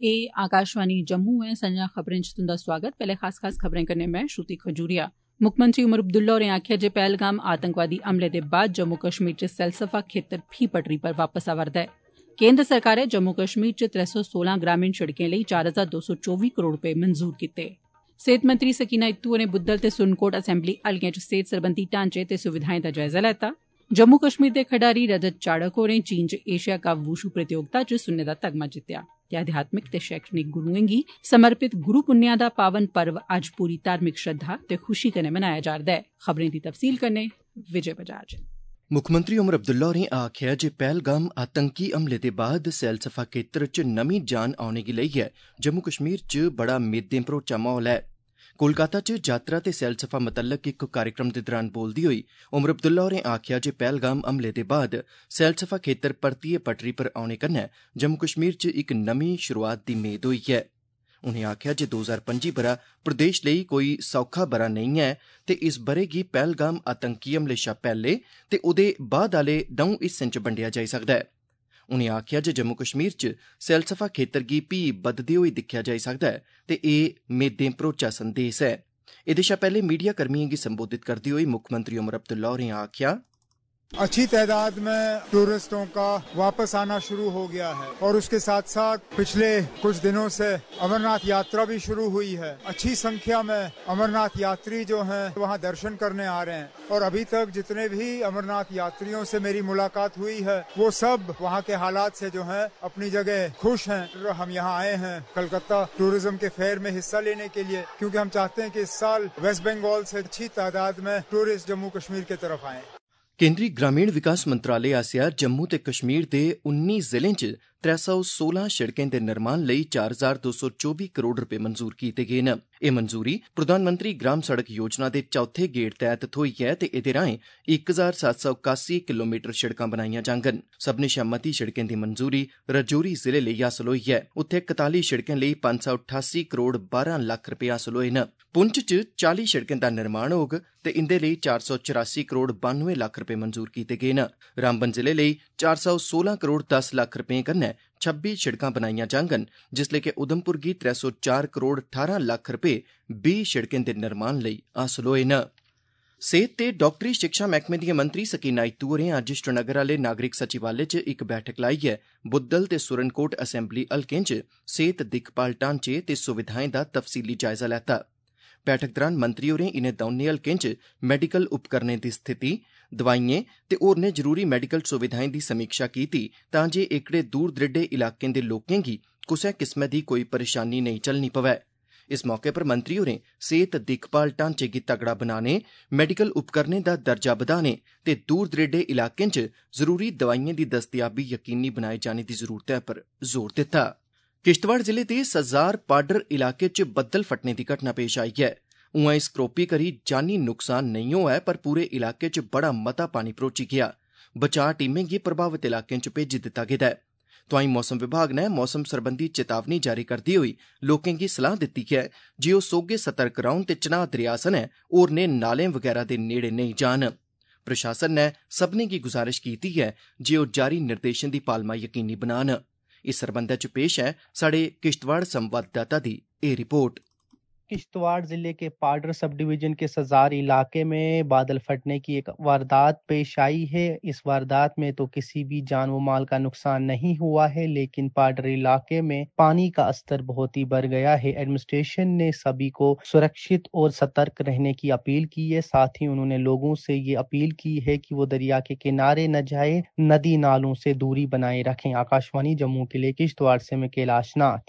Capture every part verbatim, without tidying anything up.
ए आकाशवाणी जम्मू ऐ संजा खबरें च तुंदा स्वागत। पैह्ले खास खास खबरें कन्नै मैं श्रुति खजूरिया। मुक्खमंत्री उमर अब्दुल्ला होरें आखेआ जे पहलगाम आतंकवादी हमले दे बाद जम्मू कश्मीर च सैलसफा खेत्तर फ्ही पटरी पर वापस आवा'रदा ऐ। केन्द्र सरकारै जम्मू कश्मीर च त्रै सौ सोलां ग्रामीण सड़कें लेई चार हजार दो सौ चौबी करोड़ रपे मंजूर कीते। सेहत मंत्री सकीना इत्तू होरें बुद्धल ते सुरनकोट असैम्बली हलकें च सेहत सरबंधी ढांचे ते सुविधाएं दा जायजा लैता। जम्मू कश्मीर दे खडारी रजत चाढ़क होरें चीन च एशिया कप वूशु प्रतियोगिता च सुन्ने दा तगमा जित्तेआ। ते आध्यात्मिक ते शैक्षणिक गुरुएं गी समर्पित गुरु पुन्नेआ दा पावन पर्व अज्ज पूरी धार्मिक श्रद्धा ते खुशी कन्नै मनाया जा'रदा ऐ। खबरें दी तफसील कन्नै विजय बजाज। मुक्खमंत्री उमर अब्दुल्ला होरें आखेआ जे पहलगाम आतंकी हमले दे बाद सैलसफा खेत्तर च नमीं जान औने गी लेइयै जम्मू कश्मीर च बड़ा मेदें भरोचा माहौल ऐ। कोलकाता च यात्रा ते सैलसफा मतल्लक इक कार्यक्रम दे दौरान बोलदे होई उमर अब्दुल्ला होरें आखेआ जे पहलगाम हमले दे बाद सैलसफा खेत्तर परतियै पटरी पर औने कन्नै जम्मू कश्मीर च इक नमीं शुरुआत दी मेद होई ऐ। उनें आखेआ जे दो हजार पंजी बरा प्रदेश लेई कोई सौखा बरा नेईं ऐ ते इस बरे गी पहलगाम आतंकी हमले शा पैह्ले ते ओह्दे बाद आह्ले दौं हिस्सें च बंडेआ जाई सकदा ऐ। उनें आखेआ जे जम्मू कश्मीर च सैलसफा खेत्तर गी फ्ही बधदे होई दिक्खेआ जाई सकदा ऐ ते एह् मेदें भरोचा संदेस ऐ। एह्दे शा पैह्ले मीडिया कर्मिएं गी संबोधित करदे होई मुक्खमंत्री उमर अब्दुल्ला होरें आखेआ अच्छी तादाद में टूरिस्टों का वापस आना शुरू हो गया है और उसके साथ साथ पिछले कुछ दिनों से अमरनाथ यात्रा भी शुरू हुई है। अच्छी संख्या में अमरनाथ यात्री जो हैं वहां दर्शन करने आ रहे हैं और अभी तक जितने भी अमरनाथ यात्रियों से मेरी मुलाकात हुई है वो सब वहां के हालात से जो हैं अपनी जगह खुश हैं। हम यहाँ आए हैं कलकत्ता टूरिज्म के फेयर में हिस्सा लेने के लिए क्योंकि हम चाहते हैं कि इस साल वेस्ट बंगाल से अच्छी तादाद में टूरिस्ट जम्मू कश्मीर की तरफ आए। केंद्री ग्रामीण विकास मंत्रालय आसेआ जम्मू ते कश्मीर दे उन्नी जिलें च त्रै सौ सोलां सड़कें दे निर्माण लेई चार हजार दो सौ चौबी करोड़ रपे मंजूर कीते गे न। एह् मंजूरी प्रधानमंत्री ग्राम सड़क योजना दे चौथे गेड़ तैह्त थ्होई ऐ ते एह्दे राएं इक हजार सत्त सौ कासी किलोमीटर सड़कां बनाईआं जाङन। सब्भनें शा मती सड़कें दी मंजूरी रजौरी जिले लेई हासल होई ऐ। उत्थे कताली सड़कें लेई पंज सौ ठासी करोड़ बारां लक्ख रपे हासल होए न। पुंछ च चाली सड़कें दा निर्माण होग ते इंदे लेई चार सौ चौरासी करोड़ बानुए लक्ख रपे मंजूर कीते गे न। रामबन जिले लेई चार सौ सोलां करोड़ दस लक्ख रपें कन्नै छब्बी सड़कां बनाईआं जाङन जिसलै कि उधमपुर गी त्रै सौ चार करोड़ ठारां लक्ख रपे बीह् सड़कें दे निर्माण लेई हासल होए न। सेहत ते डॉक्टरी शिक्षा मैह्कमे दियां मंत्री सकीना इत्तू होरें अज्ज श्रीनगर आह्ले नागरिक सचिवालय च इक बैठक लाइयै बुद्धल ते सुरनकोट असैम्बली हलकें च सेहत दिक्खभाल ढांचे ते सुविधाएं दा तफसीली जायजा लैता। बैठक दौरान मंत्री होरें इनें दौनें हलकें च मैडिकल उपकरणें दी स्थिति, दवाइएं ते होरनें जरूरी मैडिकल सुविधाएं दी समीक्षा कीती तां जे एह्कड़े दूर दरेडे इलाकें दे लोकें गी कुसै किस्मै दी कोई परेशानी नेईं झल्लनी पवै। इस मौके पर मंत्री होरें सेहत दिक्खभाल ढांचे गी तगड़ा बनाने, मैडिकल उपकरणें दा दर्जा बधाने ते दूर दरेडे इलाकें च जरूरी दवाइएं दी दस्तयाबी यकीनी बनाए जाने दी जरूरतै पर जोर दित्ता। किश्तवाड़ जिले दे सज्जार पाडर इलाके च बद्दल फटने दी घटना पेश आई ऐ। उआं इस करोपी करी जानी नुकसान नेईं होआ पर पूरे इलाके च बड़ा मता पानी भरोची गेआ। बचाऽ टीमें गी प्रभावित इलाकें च भेजी दित्ता गेदा ऐ। तोआईं मौसम विभाग नै मौसम सरबंधी चेतावनी जारी करदे होई लोकें गी सलाह दित्ती ऐ जे ओह् सोह्गे सतर्क रौह्न ते चनां दरेआ सनै होरनें नालें वगैरा दे नेड़े नेईं जान। प्रशासन नै सब्भनें गी गुजारिश कीती ऐ जे ओह् जारी निर्देशें दी पालमा यकीनी बनान। इस सरबंधै च पेश है साढ़े किश्तवाड़ संवाददाता दी एह् रिपोर्ट। किश्तवाड़ जिले के पाडर सब डिवीजन के सजार इलाके में बादल फटने की एक वारदात पेश आई है। इस वारदात में तो किसी भी जान व माल का नुकसान नहीं हुआ है, लेकिन पाडर इलाके में पानी का स्तर बहुत ही बढ़ गया है। एडमिनिस्ट्रेशन ने सभी को सुरक्षित और सतर्क रहने की अपील की है। साथ ही उन्होंने लोगों से ये अपील की है कि वो दरिया के किनारे न जाए, नदी नालों से दूरी बनाए रखें। आकाशवाणी जम्मू के लिए किश्तवाड़ से मैं कैलाश नाथ।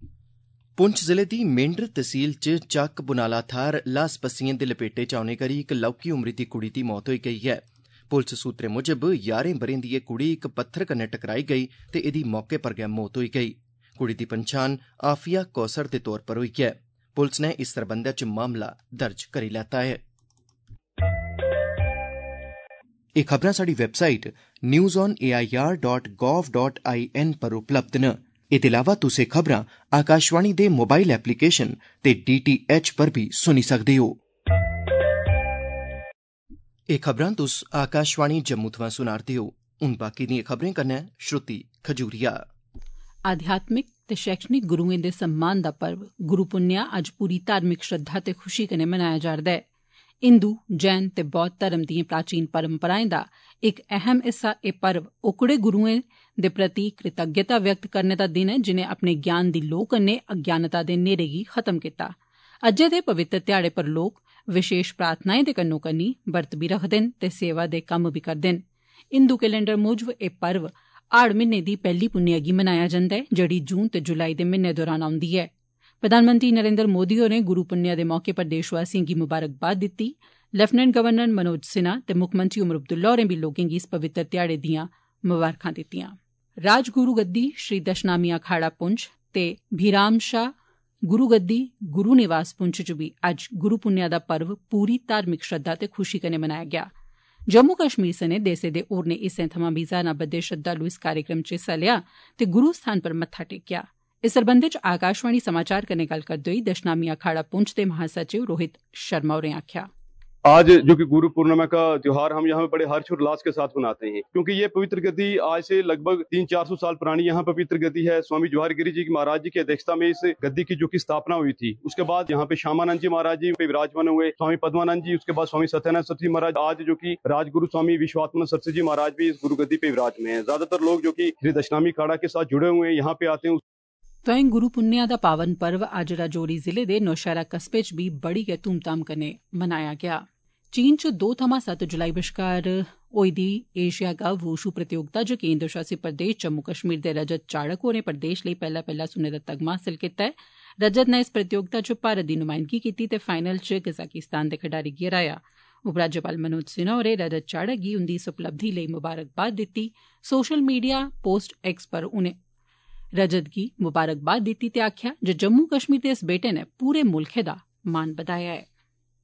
पुंछ जिले दी मेंढर तहसील च चक बुनाला थाह्र लास पस्सियें दे लपेटे च औने करी इक लौह्की उमरी दी कुड़ी दी मौत होई गेई ऐ। पुलस सूत्रें मुजब यारें ब'रें दी एह् कुड़ी इक पत्थर कन्नै टकराई गेई ते एह्दी मौके पर गै मौत होई गेई। कुड़ी दी पन्छान आफिया कौसर दे तौर पर होई ऐ। पुलस नै इस सरबंधै च मामला दर्ज करी लैता ऐ। एह् खबरां साढ़ी website news on A I R dot gov dot I N पर उपलब्ध न। एह्दे अलावा तुस एह् खबरां आकाशवाणी दे मोबाइल एप्लीकेशन ते डी टी एच पर भी सुनी सकदे हो। एह् खबरां तुस आकाशवाणी जम्मू थमां सुना'रदे हो। हुन बाकी दियें खबरें कन्नै श्रुति खजूरिया। आध्यात्मिक ते शैक्षणिक गुरुएं दे सम्मान दा पर्व गुरु पुन्नेआ अज्ज पूरी धार्मिक श्रद्धा ते खुशी कन्नै मनाया जा'रदा ऐ। हिंदू, जैन ते बौद्ध धर्म दिएं प्राचीन परंपराएं दा इक अहम हिस्सा एह् पर्व ओकड़े गुरुएं दे प्रति कृतज्ञता व्यक्त करने दा दिन ऐ जिनें अपने ज्ञान दी लोऽ कन्नै अज्ञानता दे न्हेरे गी खत्म कीता। अज्जै दे पवित्र ध्याड़े पर लोक विशेष प्रार्थनाएं दे कन्नो कन्नी व्रत बी रखदे न ते सेवा दे कम्म बी करदे न। हिंदू कैलेंडर मूजब एह् पर्व हाड़ म्हीने दी पैह्ली पुन्नेआ गी मनाया जंदा ऐ, जेह्ड़ी जून ते जुलाई दे म्हीने दौरान औंदी ऐ। प्रधानमंत्री नरेंद्र मोदी होरें गुरु पुन्नेआ दे मौके पर देशवासिएं गी मुबारकबाद दित्ती। लेफ्टिनेंट गवर्नर मनोज सिन्हा ते मुक्खमंत्री उमर अब्दुल्ला होरें बी लोकें गी इस पवित्र ध्याड़े दियां मुबारखां दित्तियां। राजगुरु गद्दी श्री दशनामी अखाड़ा पुंछ ते भीराम शाह गुरु गद्दी गुरु निवास पुंछ च बी अज्ज गुरु पुन्नेआ दा पर्व पूरी धार्मिक श्रद्धा ते खुशी कन्नै मनाया गेआ। जम्मू कश्मीर सने देसै दे होरनें हिस्सें थमां बी ज्हारां बद्दे श्रद्धालु इस कार्यक्रम च हिस्सा लेआ ते गुरु स्थान पर मत्था टेकेआ। इस सरबंधै च आकाशवाणी समाचार कन्नै गल्ल करदे होई दशनामी अखाड़ा पुंछ दे महासचिव रोहित शर्मा होरें आखेआ, आज जो कि गुरु पूर्णिमा का त्योहार हम यहाँ पे बड़े हर्ष उल्लास के साथ मनाते हैं, क्योंकि ये पवित्र गद्दी आज से लगभग तीन चार सौ साल पुरानी यहाँ पवित्र गद्दी है। स्वामी जवाहर गिरी जी महाराज जी की अध्यक्षता में इस गद्दी की जो की स्थापना हुई थी, उसके बाद यहाँ पे श्यामानंद जी महाराज जी पे विराजमान हुए, स्वामी पद्मानंद जी, उसके बाद स्वामी सत्यानंद सरस्वती महाराज, आज जो की राजगुरु स्वामी विश्वात्मानंद सरस्वती जी महाराज भी इस गुरु गद्दी पे विराजमान है। ज्यादातर लोग जो की श्री दशनामी अखाड़ा के साथ जुड़े हुए हैं यहाँ पे आते हैं। तोआईं गुरु पुन्नेआ दा पावन पर्व अज्ज राजौरी जिले दे नौशहरा कस्बे च बी बड़ी गै धूमधाम कन्नै मनाया गेआ। चीन च दो थमां सत्त जुलाई बश्कार होई दी एशिया कप वूशू प्रतियोगिता च केंद्र शासित प्रदेश जम्मू कश्मीर दे रजत चाड़क होरें प्रदेश लेई पैह्ला पैह्ला सुन्ने दा तगमा हासल कीता ऐ। रजत नै इस प्रतियोगिता च भारत दी नुमाइंदगी कीती ते फाइनल च कजाकिस्तान दे खडारी गी हराया। उपराज्यपाल मनोज सिन्हा होरें रजत चाड़क गी उंदी इस उपलब्धि लेई मुबारकबाद दित्ती। सोशल मीडिया पोस्ट एक्स पर उनें रजत गी मुबारकबाद दित्ती ते आखेआ जे जम्मू कश्मीर दे इस बेटे नै पूरे मुल्खै दा मान बधाया ऐ।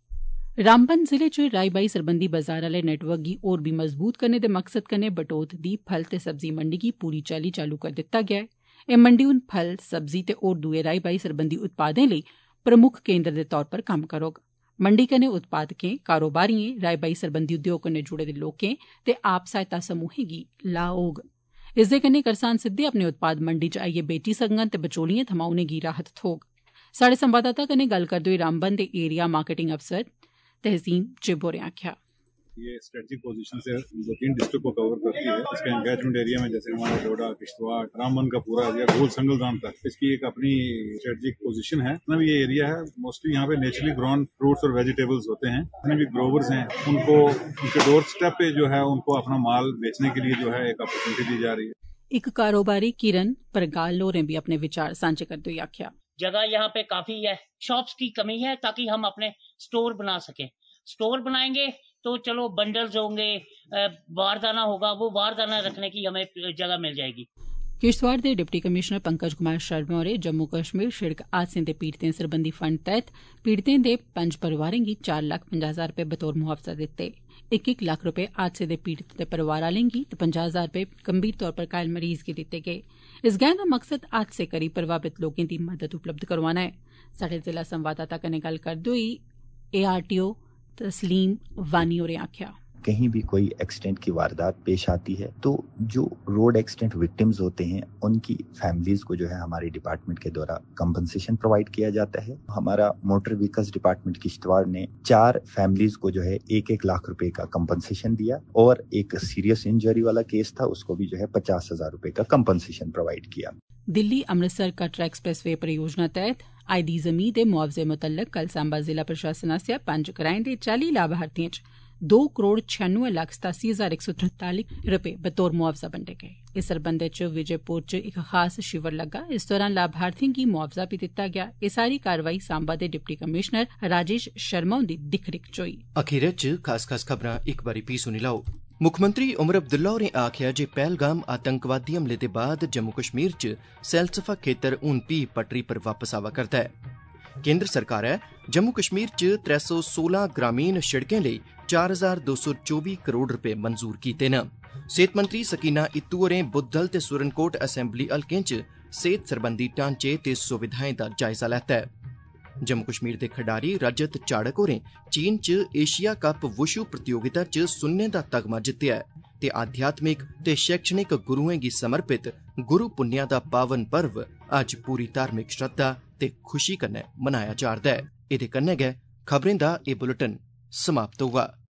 रामबन जिले च राई बाई सरबंधी बाजार आले नेटवर्क गी होर बी मजबूत करने दे मकसद कन्नै बटोत दी फल ते सब्जी मंडी गी पूरी चाल्ली चालू करी दित्ता गेआ ऐ। एह् मंडी हून फल, सब्जी ते होर दुए राई बाई सरबंधी उत्पादें लेई प्रमुख केंद्र दे तौर पर कम्म करोग। मंडी कन्नै उत्पादकें, कारोबारिएं, राई बाई सरबंधी उद्योग कन्नै जुड़े दे लोकें ते आप सहायता समूहें गी लाह् होग। इसदे कन्नै करसान सिद्धे अपने उत्पाद मंडी च आइयै बेची सकङन ते बचौलिएं थमां उनेंगी राहत थ्होग। साढ़े संवाददाता कन्नै गल्ल करदे होई रामबन दे एरिया मार्केटिंग अफसर तहसीन चिब होरें आखेआ, ये स्ट्रेटेजिक पोजीशन से दो तीन डिस्ट्रिक्ट को कवर करती है। इसके एंगेजमेंट एरिया में जैसे हमारा डोडा, किश्तवाड़, रामबन का पूरा एरिया, गोल संगलदान तक इसकी एक अपनी स्ट्रेटेजिक पोजीशन है। मतलब ये एरिया है मोस्टली यहाँ पे नेचुरली ग्रोन फ्रूट्स और वेजिटेबल्स होते हैं। जितने भी ग्रोवर्स हैं उनको उनके डोर स्टेप पे जो है उनको अपना माल बेचने के लिए जो है एक अपॉर्चुनिटी दी जा रही है। इक कारोबारी किरण परगाल होरें भी अपने विचार सांझे करते हुए आखेआ, जगह यहाँ पे काफी है, शॉप्स की कमी है ताकि हम अपने स्टोर बना सकें। स्टोर बनाएंगे तो चलो बंडल्स होंगे, बारदाना होगा, वो बारदाना रखने की हमें जगह मिल जाएगी। किश्तवाड़ दे डिप्टी कमिश्नर पंकज कुमार शर्मा होरें जम्मू कश्मीर शिड़क हादसें दे पीड़ितें सरबंधी फंड तैह्त पीड़ितें दे पंज परिवारें गी चार लक्ख पंजाह् हजार रपेऽ बतौर मुआवजा दित्ते। इक इक लक्ख रपेऽ हादसे दे पीड़ित दे परिवार आह्लें गी ते पंजाह् हजार रपेऽ गंभीर तौर पर घायल मरीज गी दित्ते गे। इस गैंह दा मकसद हादसे करी प्रभावित लोकें दी मदद उपलब्ध करोआना ऐ। साढ़े जिला संवाददाता कन्नै गल्ल करदे होई एआरटीओ तस्लीम वानी होरें आखेआ, कहीं भी कोई एक्सीडेंट की वारदात पेश आती है तो जो रोड एक्सीडेंट विक्टिम्स होते हैं उनकी फैमिलीज को जो है हमारे डिपार्टमेंट के द्वारा कंपनसेशन प्रोवाइड किया जाता है। हमारा मोटर व्हीकल्स डिपार्टमेंट किश्तवाड़ ने चार फैमिलीज को जो है एक एक लाख रुपए का कंपनसेशन दिया और एक सीरियस इंजरी वाला केस था उसको भी जो है पचास हजार रुपए का कंपनसेशन प्रोवाइड किया। दिल्ली अमृतसर कटरा एक्सप्रेस वे परियोजना तैह्त आई दी जमीं दे मुआवजे मुतल्लक कल सांबा जिला प्रशासन आसेआ पंज ग्राएं दे चाली लाभार्थिएं च दो करोड़ छियानुए लक्ख सतासी हजार इक सौ तरताली रपेऽ बतौर मुआवजा बंडे गए। इस सरबंधै च विजयपुर च इक खास शिवर लग्गा। इस दौरान लाभार्थिएं गी मुआवजा बी दित्ता गेआ। एह् सारी कारवाई सांबा दे डिप्टी कमिश्नर राजेश शर्मा हुंदी दिक्ख रिक्ख च होई। अखीरै च खास खास खबरां इक बारी फ्ही सुनी लैओ। मुक्खमंत्री उमर अब्दुल्ला होरें आखेआ जे पहलगाम आतंकवादी हमले दे बाद जम्मू कश्मीर च सैलसफा खेतर हून फ्ही पटरी पर वापस आवा करदा ऐ। केंद्र सरकारै जम्मू कश्मीर च त्रै सौ सोलां ग्रामीण शिड़कें लेई चार हजार दो सौ चौबी करोड़ रपेऽ मंजूर कीते न। सेहत मंत्री सकीना इत्तू होरें बुद्धल ते सुरनकोट असैम्बली हलकें च सेहत सरबंधी ढांचे ते सुविधाएं दा जायजा लैता ऐ। जम्मू कश्मीर दे खडारी रजत चाड़क होरें चीन च एशिया कप वुशु प्रतियोगिता च सुन्ने दा तगमा जित्तेआ ऐ। ते आध्यात्मिक ते शैक्षणिक गुरुएं गी समर्पित गुरु पुन्नेआ दा पावन पर्व अज्ज पूरी धार्मिक श्रद्धा ते खुशी कन्नै मनाया जा'रदा ऐ। एह्दे कन्नै गै खबरें दा एह् बुलेटिन समाप्त होआ।